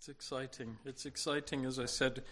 It's exciting. It's exciting, as I said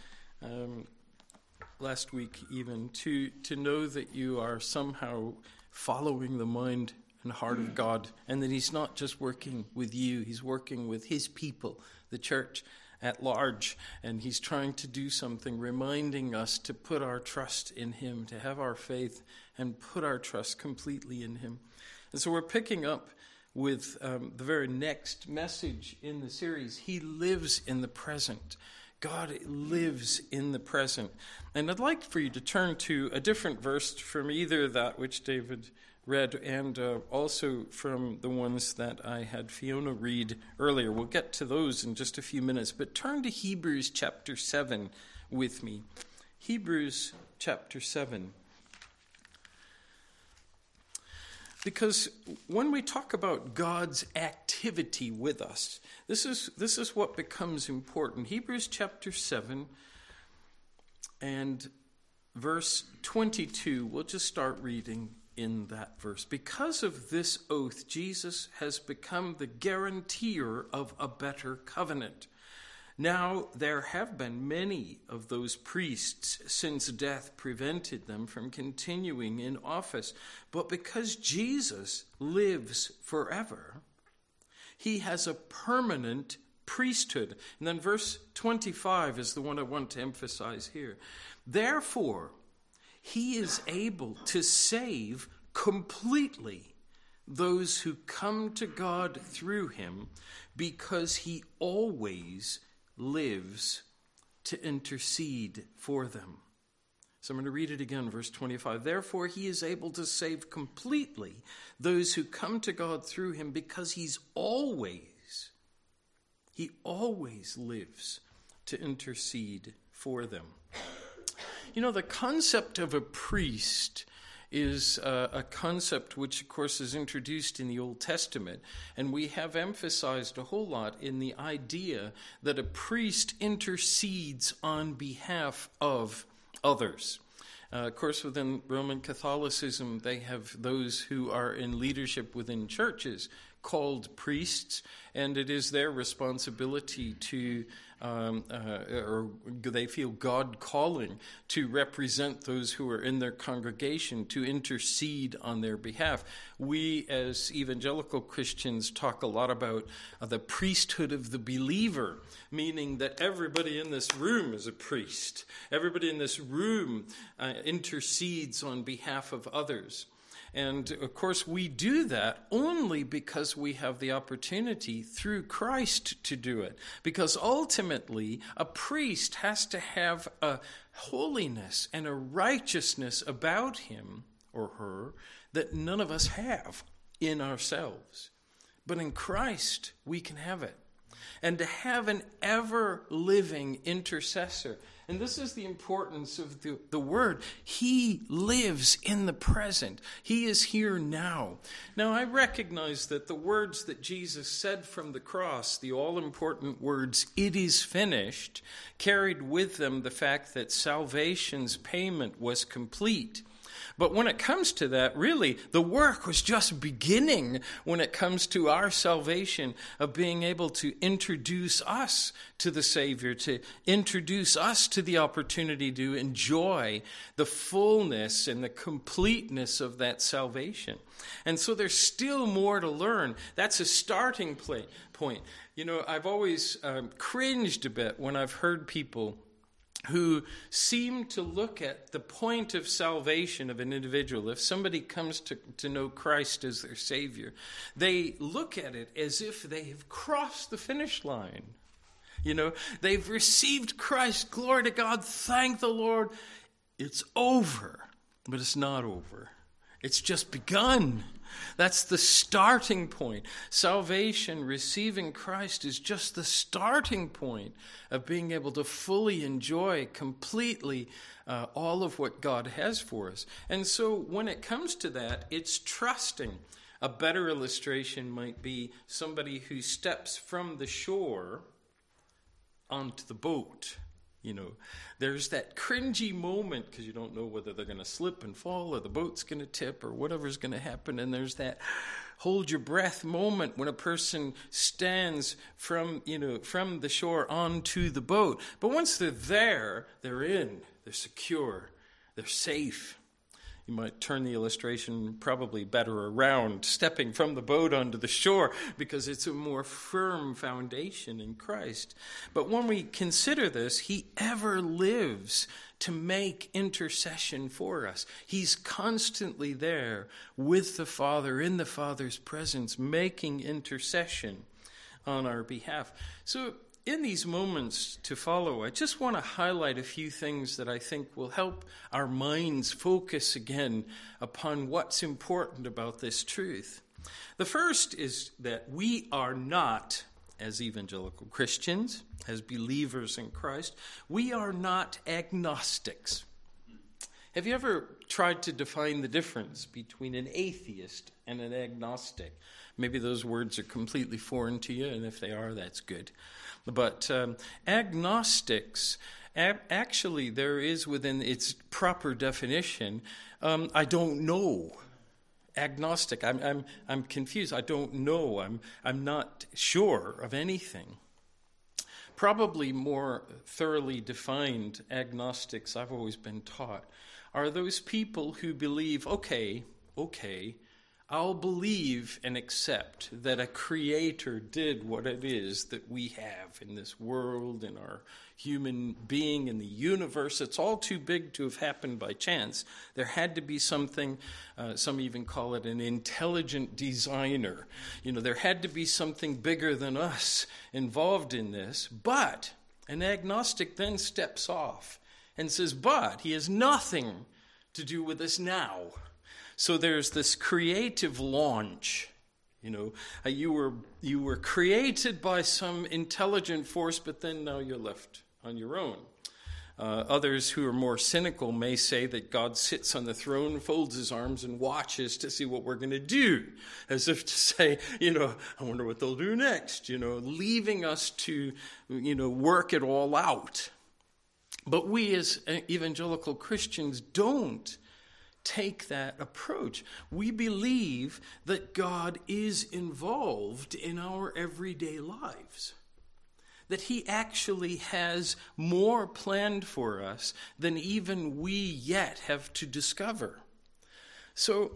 last week even, to know that you are somehow following the mind and heart of God, and that he's not just working with you, he's working with his people, the church at large, and he's trying to do something, reminding us to put our trust in him, to have our faith and put our trust completely in him. And so we're picking up with the very next message in the series. He lives in the present. God lives in the present. And I'd like for you to turn to a different verse from either that which David read and also from the ones that I had Fiona read earlier. We'll get to those in just a few minutes. But turn to Hebrews chapter 7 with me. Hebrews chapter 7. Because when we talk about God's activity with us, this is what becomes important. Hebrews chapter 7 and verse 22, we'll just start reading in that verse. Because of this oath, Jesus has become the guarantor of a better covenant. Now, there have been many of those priests since death prevented them from continuing in office. But because Jesus lives forever, he has a permanent priesthood. And then verse 25 is the one I want to emphasize here. Therefore, he is able to save completely those who come to God through him, because he always lives to intercede for them. So I'm going to read it again, verse 25. Therefore, he is able to save completely those who come to God through him, because he always lives to intercede for them. You know, the concept of a priest is a concept which, of course, is introduced in the Old Testament. And we have emphasized a whole lot in the idea that a priest intercedes on behalf of others. Of course, within Roman Catholicism, they have those who are in leadership within churches called priests, and it is their responsibility to or they feel God calling to represent those who are in their congregation, to intercede on their behalf. We as evangelical Christians talk a lot about the priesthood of the believer, meaning that everybody in this room is a priest. Everybody in this room intercedes on behalf of others. And, of course, we do that only because we have the opportunity through Christ to do it. Because ultimately, a priest has to have a holiness and a righteousness about him or her that none of us have in ourselves. But in Christ, we can have it. And to have an ever-living intercessor. And this is the importance of the word. He lives in the present. He is here now. Now, I recognize that the words that Jesus said from the cross, the all-important words, "It is finished," carried with them the fact that salvation's payment was complete. But when it comes to that, really, the work was just beginning when it comes to our salvation, of being able to introduce us to the Savior, to introduce us to the opportunity to enjoy the fullness and the completeness of that salvation. And so there's still more to learn. That's a starting point. You know, I've always cringed a bit when I've heard people who seem to look at the point of salvation of an individual. If somebody comes to know Christ as their Savior, they look at it as if they have crossed the finish line. You know, they've received Christ. Glory to God. Thank the Lord. It's over. But it's not over. It's just begun. That's the starting point. Salvation, receiving Christ, is just the starting point of being able to fully enjoy completely all of what God has for us. And so when it comes to that, it's trusting. A better illustration might be somebody who steps from the shore onto the boat. There's that cringy moment because you don't know whether they're going to slip and fall or the boat's going to tip or whatever's going to happen. And there's that hold your breath moment when a person stands from the shore onto the boat. But once they're there, they're in, they're secure, they're safe. You might turn the illustration probably better around, stepping from the boat onto the shore, because it's a more firm foundation in Christ. But when we consider this, he ever lives to make intercession for us. He's constantly there with the Father, in the Father's presence, making intercession on our behalf. So in these moments to follow, I just want to highlight a few things that I think will help our minds focus again upon what's important about this truth. The first is that we are not, as evangelical Christians, as believers in Christ, we are not agnostics. Have you ever tried to define the difference between an atheist and an agnostic? Maybe those words are completely foreign to you, and if they are, that's good. But agnostics, actually, there is within its proper definition, I don't know. Agnostic, I'm confused. I don't know. I'm not sure of anything. Probably more thoroughly defined agnostics, I've always been taught, are those people who believe, okay, I'll believe and accept that a creator did what it is that we have in this world, in our human being, in the universe. It's all too big to have happened by chance. There had to be something, some even call it an intelligent designer. There had to be something bigger than us involved in this. But an agnostic then steps off and says, but he has nothing to do with us now. So there's this creative launch. You were created by some intelligent force, but then now you're left on your own. Others who are more cynical may say that God sits on the throne, folds his arms, and watches to see what we're going to do, as if to say, I wonder what they'll do next, leaving us to, work it all out. But we as evangelical Christians don't take that approach. We believe that God is involved in our everyday lives, that he actually has more planned for us than even we yet have to discover. So,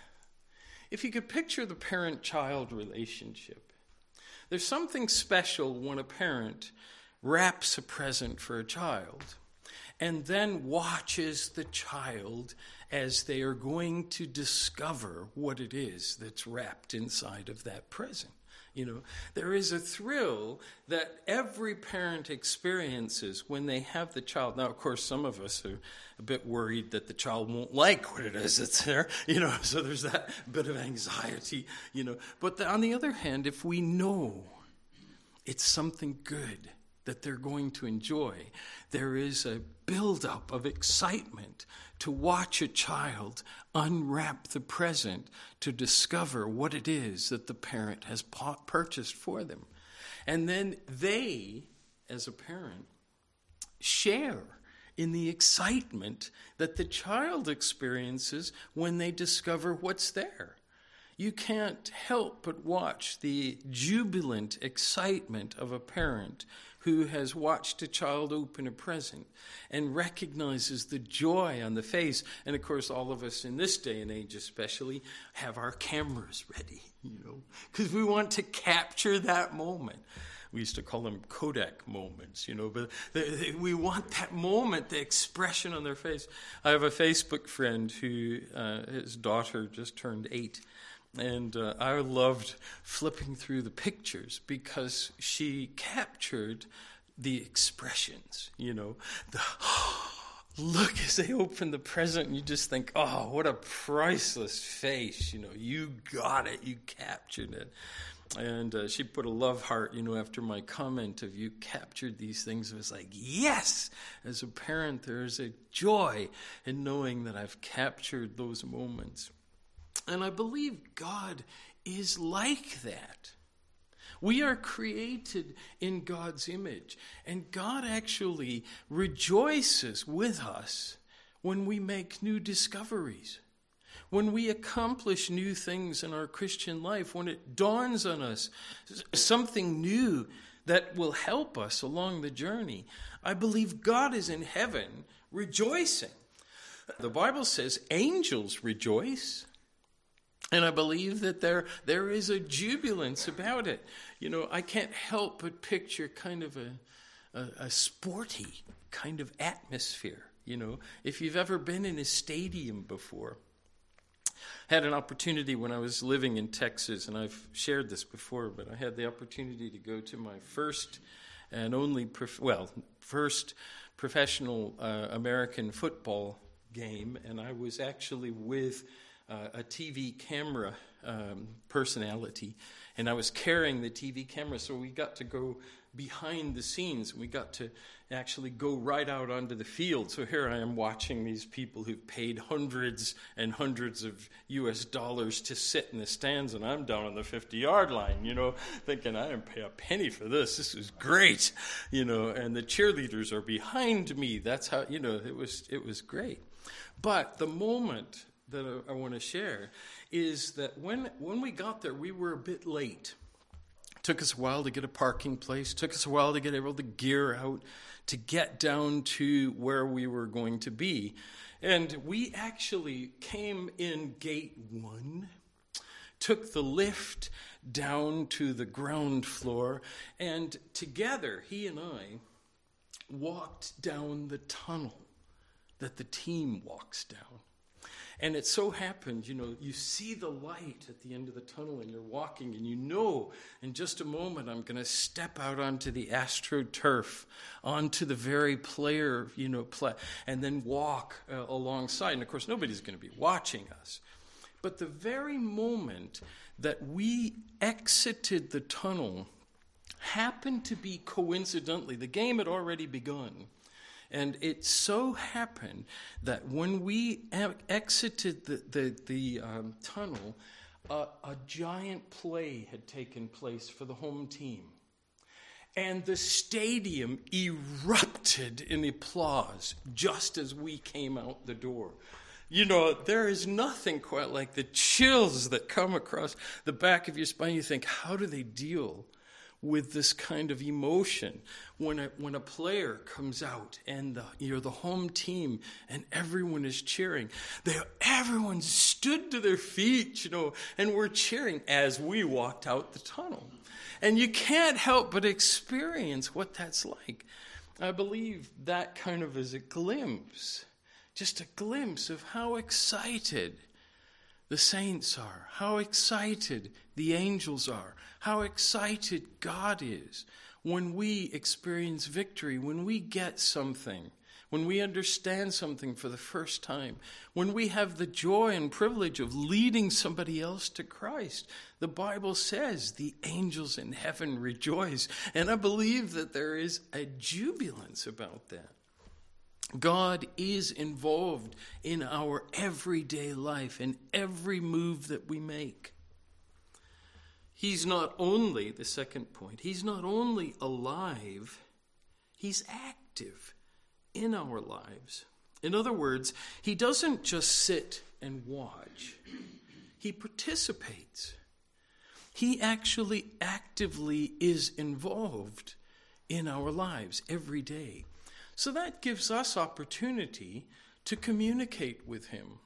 if you could picture the parent-child relationship, there's something special when a parent wraps a present for a child and then watches the child as they are going to discover what it is that's wrapped inside of that present. There is a thrill that every parent experiences when they have the child. Now, of course, some of us are a bit worried that the child won't like what it is that's there, so there's that bit of anxiety, But on the other hand, if we know it's something good that they're going to enjoy, there is a buildup of excitement to watch a child unwrap the present to discover what it is that the parent has purchased for them. And then they, as a parent, share in the excitement that the child experiences when they discover what's there. You can't help but watch the jubilant excitement of a parent who has watched a child open a present and recognizes the joy on the face. And of course, all of us in this day and age especially have our cameras ready, because we want to capture that moment. We used to call them Kodak moments, but we want that moment, the expression on their face. I have a Facebook friend who, his daughter just turned 8. And I loved flipping through the pictures because she captured the expressions, the look as they open the present, and you just think, oh, what a priceless face, you got it, you captured it. And she put a love heart, after my comment of you captured these things. It was like, yes, as a parent, there's a joy in knowing that I've captured those moments. And I believe God is like that. We are created in God's image, and God actually rejoices with us when we make new discoveries, when we accomplish new things in our Christian life, when it dawns on us something new that will help us along the journey. I believe God is in heaven rejoicing. The Bible says angels rejoice. And I believe that there is a jubilance about it. You know, I can't help but picture kind of a sporty kind of atmosphere. You know, if you've ever been in a stadium before. I had an opportunity when I was living in Texas, and I've shared this before, but I had the opportunity to go to my first and only, first professional American football game, and I was actually with a TV camera personality, and I was carrying the TV camera, so we got to go behind the scenes. We got to actually go right out onto the field. So here I am watching these people who've paid hundreds and hundreds of US dollars to sit in the stands, and I'm down on the 50-yard line, you know, thinking I didn't pay a penny for this. This is great, you know, and the cheerleaders are behind me. That's how, you know, it was great. But the moment that I want to share is that when we got there, we were a bit late. Took us a while to get a parking place. Took us a while to get all the gear out to get down to where we were going to be. And we actually came in gate 1, took the lift down to the ground floor, and together, he and I walked down the tunnel that the team walks down. And it so happened, you know, you see the light at the end of the tunnel and you're walking and you know in just a moment I'm going to step out onto the AstroTurf, onto the very player, you know, and then walk alongside. And of course, nobody's going to be watching us. But the very moment that we exited the tunnel happened to be coincidentally, the game had already begun. And it so happened that when we exited the tunnel, a giant play had taken place for the home team. And the stadium erupted in applause just as we came out the door. You know, there is nothing quite like the chills that come across the back of your spine. You think, how do they deal with this kind of emotion when a player comes out and you're the home team and everyone is cheering? Everyone stood to their feet, you know, and we're cheering as we walked out the tunnel. And you can't help but experience what that's like. I believe that kind of is a glimpse, just a glimpse of how excited the saints are, how excited the angels are, how excited God is when we experience victory, when we get something, when we understand something for the first time, when we have the joy and privilege of leading somebody else to Christ. The Bible says the angels in heaven rejoice, and I believe that there is a jubilance about that. God is involved in our everyday life, in every move that we make. He's not only, the second point, he's not only alive, he's active in our lives. In other words, he doesn't just sit and watch. He participates. He actually actively is involved in our lives every day. So that gives us opportunity to communicate with him.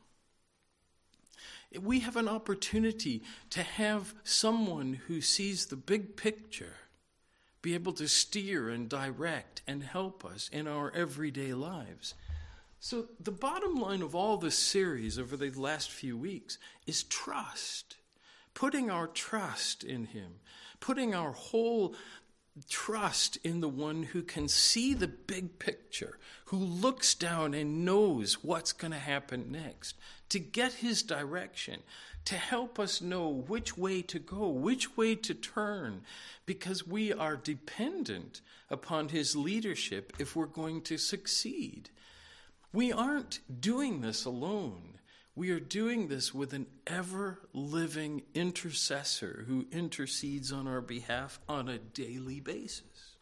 We have an opportunity to have someone who sees the big picture be able to steer and direct and help us in our everyday lives. So the bottom line of all this series over the last few weeks is trust. Putting our trust in him. Putting our whole trust in the one who can see the big picture, who looks down and knows what's going to happen next, to get his direction, to help us know which way to go, which way to turn, because we are dependent upon his leadership if we're going to succeed. We aren't doing this alone. We are doing this with an ever-living intercessor who intercedes on our behalf on a daily basis.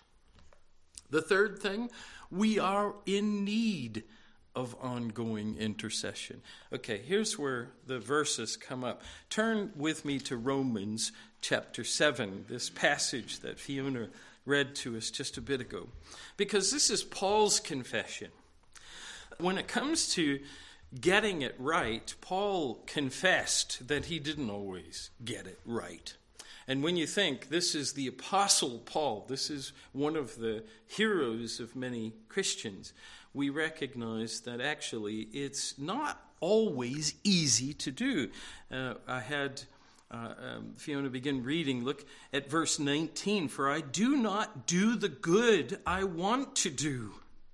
The third thing, we are in need of ongoing intercession. Okay, here's where the verses come up. Turn with me to Romans chapter 7, this passage that Fiona read to us just a bit ago, because this is Paul's confession. When it comes to getting it right, Paul confessed that he didn't always get it right. And when you think this is the Apostle Paul, this is one of the heroes of many Christians, we recognize that actually it's not always easy to do. I had Fiona begin reading. Look at verse 19. For I do not do the good I want to do,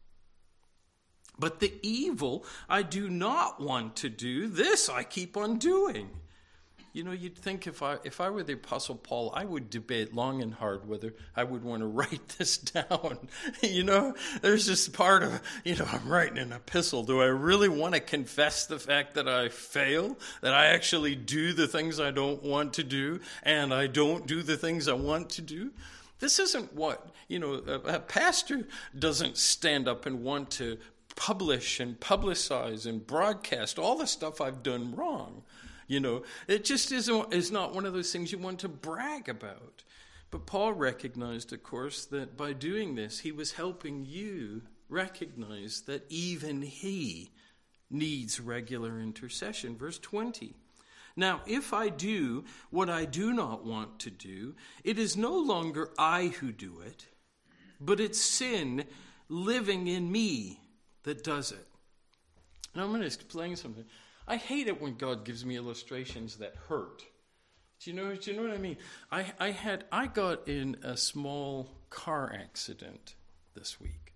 but the evil I do not want to do, this I keep on doing. You know, you'd think if I were the Apostle Paul, I would debate long and hard whether I would want to write this down. You know, there's this part of, I'm writing an epistle. Do I really want to confess the fact that I fail, that I actually do the things I don't want to do, and I don't do the things I want to do? This isn't what, a pastor doesn't stand up and want to publish and publicize and broadcast all the stuff I've done wrong. It just is not one of those things you want to brag about. But Paul recognized, of course, that by doing this, he was helping you recognize that even he needs regular intercession. Verse 20. Now, if I do what I do not want to do, it is no longer I who do it, but it's sin living in me that does it. Now, I'm going to explain something. I hate it when God gives me illustrations that hurt. Do you know what I mean? I got in a small car accident this week.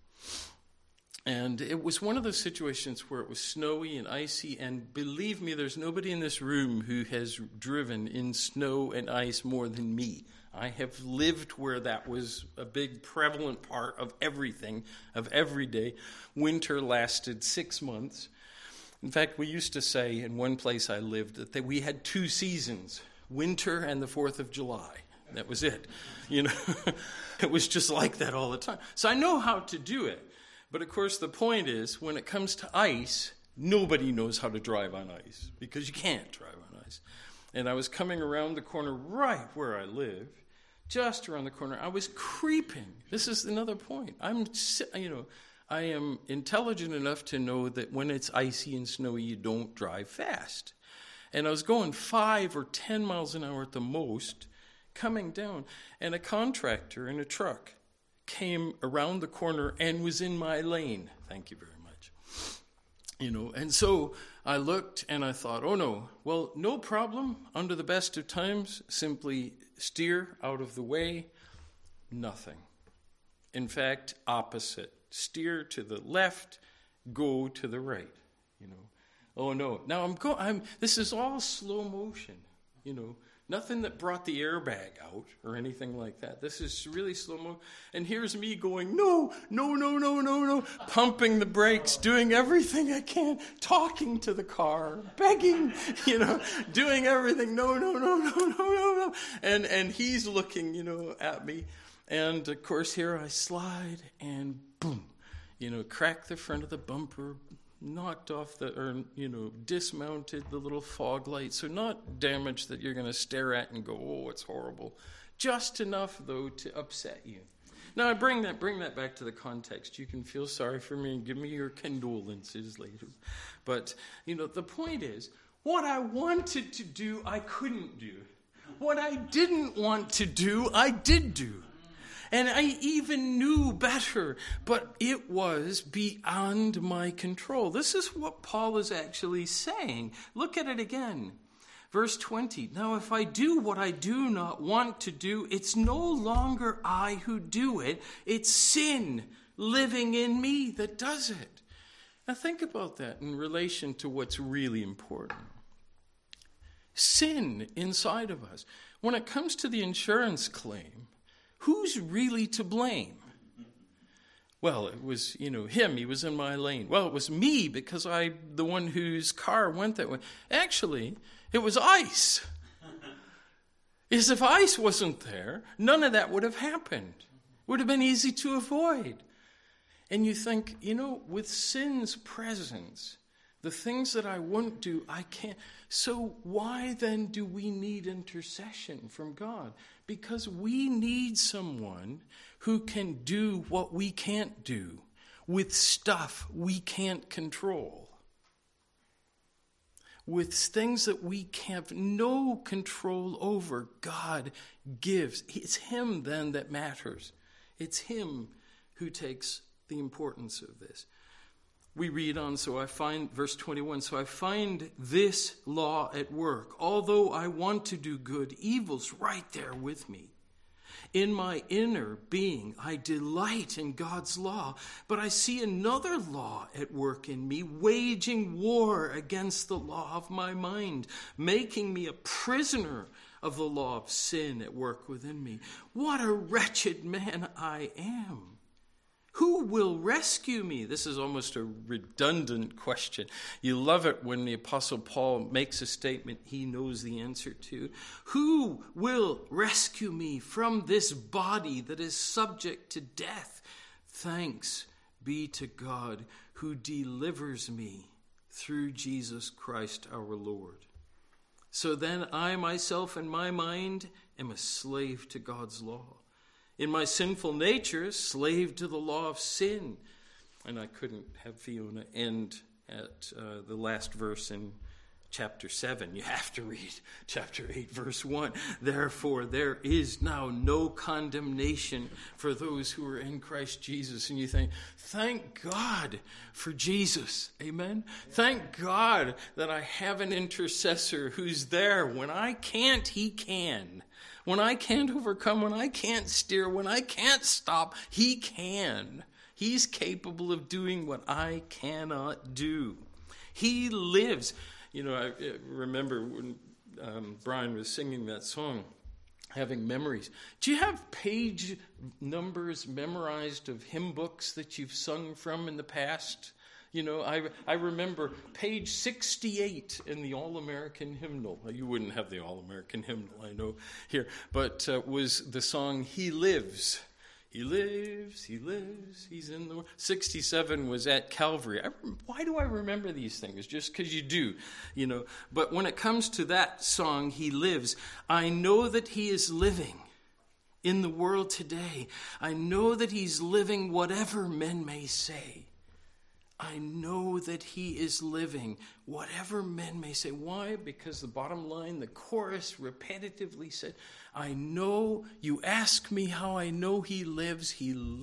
And it was one of those situations where it was snowy and icy, and believe me, there's nobody in this room who has driven in snow and ice more than me. I have lived where that was a big prevalent part of everything, of every day. Winter lasted 6 months. In fact, we used to say in one place I lived that we had 2 seasons, winter and the 4th of July. That was it. It was just like that all the time. So I know how to do it. But of course, the point is, when it comes to ice, nobody knows how to drive on ice because you can't drive on ice. And I was coming around the corner right where I live, just around the corner. I was creeping. This is another point. I am intelligent enough to know that when it's icy and snowy, you don't drive fast. And I was going 5 or 10 miles an hour at the most, coming down, and a contractor in a truck came around the corner and was in my lane. Thank you very much. And so I looked and I thought, oh no, well, no problem. Under the best of times, simply steer out of the way. Nothing. In fact, opposite. Steer to the left, go to the right, Oh no. Now this is all slow motion, Nothing that brought the airbag out or anything like that. This is really slow motion. And here's me going, no, pumping the brakes, doing everything I can, talking to the car, begging, doing everything. No. And he's looking, at me. And of course, here I slide and boom, cracked the front of the bumper, knocked off dismounted the little fog light. So not damage that you're going to stare at and go, oh, it's horrible. Just enough, though, to upset you. Now, I bring that back to the context. You can feel sorry for me and give me your condolences later. But, the point is, what I wanted to do, I couldn't do. What I didn't want to do, I did do. And I even knew better, but it was beyond my control. This is what Paul is actually saying. Look at it again. Verse 20. Now, if I do what I do not want to do, it's no longer I who do it. It's sin living in me that does it. Now, think about that in relation to what's really important. Sin inside of us. When it comes to the insurance claim, who's really to blame? Well, it was, him. He was in my lane. Well, it was me because the one whose car went that way. Actually, it was ice. As if ice wasn't there, none of that would have happened. Would have been easy to avoid. And you think, with sin's presence, the things that I won't do, I can't. So why then do we need intercession from God? Because we need someone who can do what we can't do with stuff we can't control. With things that we have no control over, God gives. It's him then that matters. It's him who takes the importance of this. We read on, verse 21, so I find this law at work. Although I want to do good, evil's right there with me. In my inner being, I delight in God's law, but I see another law at work in me, waging war against the law of my mind, making me a prisoner of the law of sin at work within me. What a wretched man I am. Who will rescue me? This is almost a redundant question. You love it when the Apostle Paul makes a statement he knows the answer to. Who will rescue me from this body that is subject to death? Thanks be to God who delivers me through Jesus Christ our Lord. So then I myself in my mind am a slave to God's law. In my sinful nature, slave to the law of sin. And I couldn't have Fiona end at the last verse in chapter 7. You have to read chapter 8, verse 1. Therefore, there is now no condemnation for those who are in Christ Jesus. And you think, thank God for Jesus. Amen? Thank God that I have an intercessor who's there. When I can't, he can. When I can't overcome, when I can't steer, when I can't stop, he can. He's capable of doing what I cannot do. He lives. I remember when Brian was singing that song, having memories. Do you have page numbers memorized of hymn books that you've sung from in the past? I remember page 68 in the All-American Hymnal. You wouldn't have the All-American Hymnal, I know, here. But was the song, He Lives. He lives, he lives, he's in the world. 67 was at Calvary. Why do I remember these things? Just because you do, But when it comes to that song, He Lives, I know that he is living in the world today. I know that he's living whatever men may say. I know that he is living, whatever men may say. Why? Because the bottom line, the chorus repetitively said, I know, you ask me how I know he lives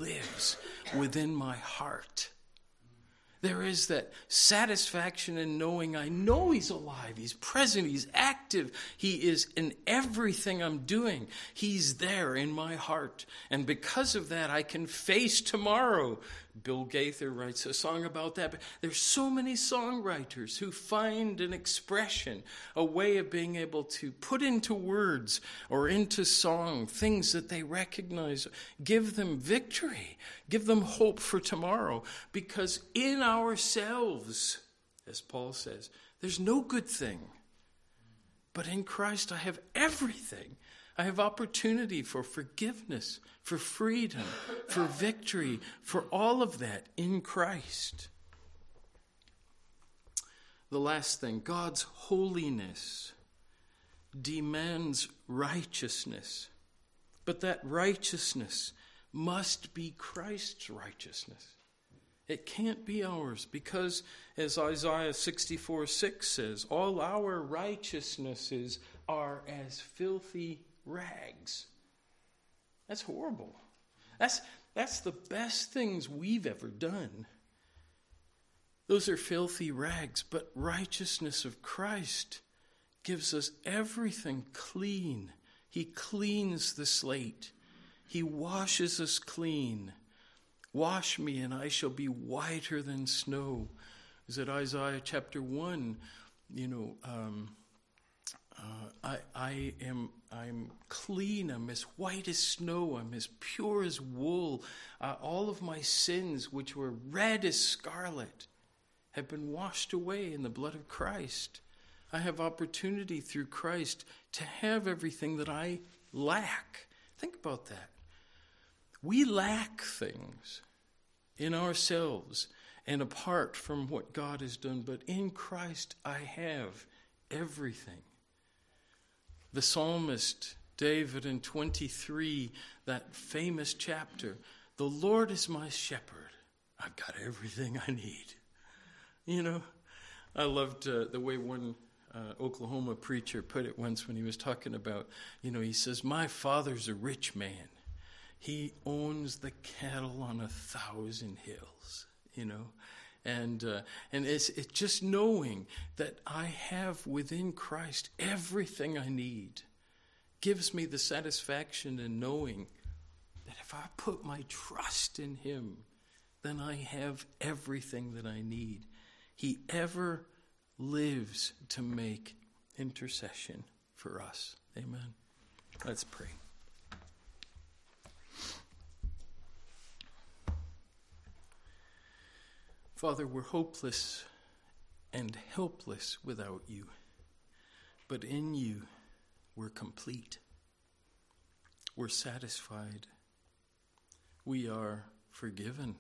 within my heart. There is that satisfaction in knowing I know he's alive, he's present, he's active, he is in everything I'm doing. He's there in my heart. And because of that, I can face tomorrow. Bill Gaither writes a song about that. But there's so many songwriters who find an expression, a way of being able to put into words or into song things that they recognize, give them victory, give them hope for tomorrow. Because in ourselves, as Paul says, there's no good thing. But in Christ I have everything. I have opportunity for forgiveness, for freedom, for victory, for all of that in Christ. The last thing, God's holiness demands righteousness. But that righteousness must be Christ's righteousness. It can't be ours because, as Isaiah 64:6 says, all our righteousnesses are as filthy rags. That's horrible. That's the best things we've ever done. Those are filthy rags, but righteousness of Christ gives us everything clean. He cleans the slate. He washes us clean. Wash me and I shall be whiter than snow. Is it Isaiah chapter 1? I'm clean. I'm as white as snow. I'm as pure as wool. All of my sins, which were red as scarlet, have been washed away in the blood of Christ. I have opportunity through Christ to have everything that I lack. Think about that. We lack things in ourselves and apart from what God has done, but in Christ I have everything. The psalmist David in 23, that famous chapter, the Lord is my shepherd. I've got everything I need. You know, I loved the way one Oklahoma preacher put it once when he was talking about, he says, my father's a rich man. He owns the cattle on 1,000 hills, And it's just knowing that I have within Christ everything I need gives me the satisfaction in knowing that if I put my trust in him, then I have everything that I need. He ever lives to make intercession for us. Amen. Let's pray. Father, we're hopeless and helpless without you, but in you we're complete. We're satisfied. We are forgiven.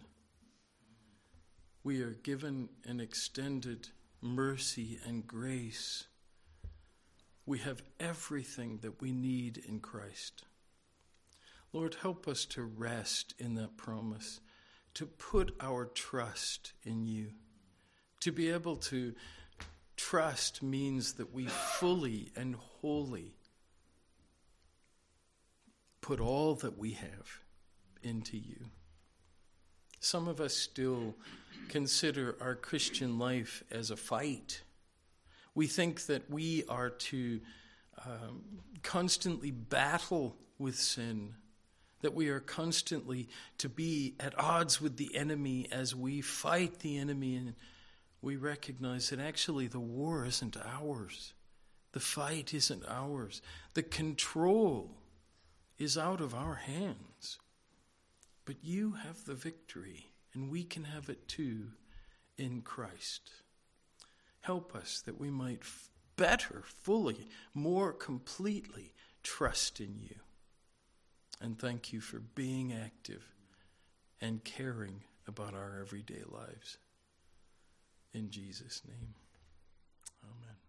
We are given an extended mercy and grace. We have everything that we need in Christ. Lord, help us to rest in that promise, to put our trust in you. To be able to trust means that we fully and wholly put all that we have into you. Some of us still consider our Christian life as a fight. We think that we are to constantly battle with sin, that we are constantly to be at odds with the enemy as we fight the enemy, and we recognize that actually the war isn't ours. The fight isn't ours. The control is out of our hands. But you have the victory, and we can have it too in Christ. Help us that we might better, fully, more completely trust in you. And thank you for being active and caring about our everyday lives. In Jesus' name, amen.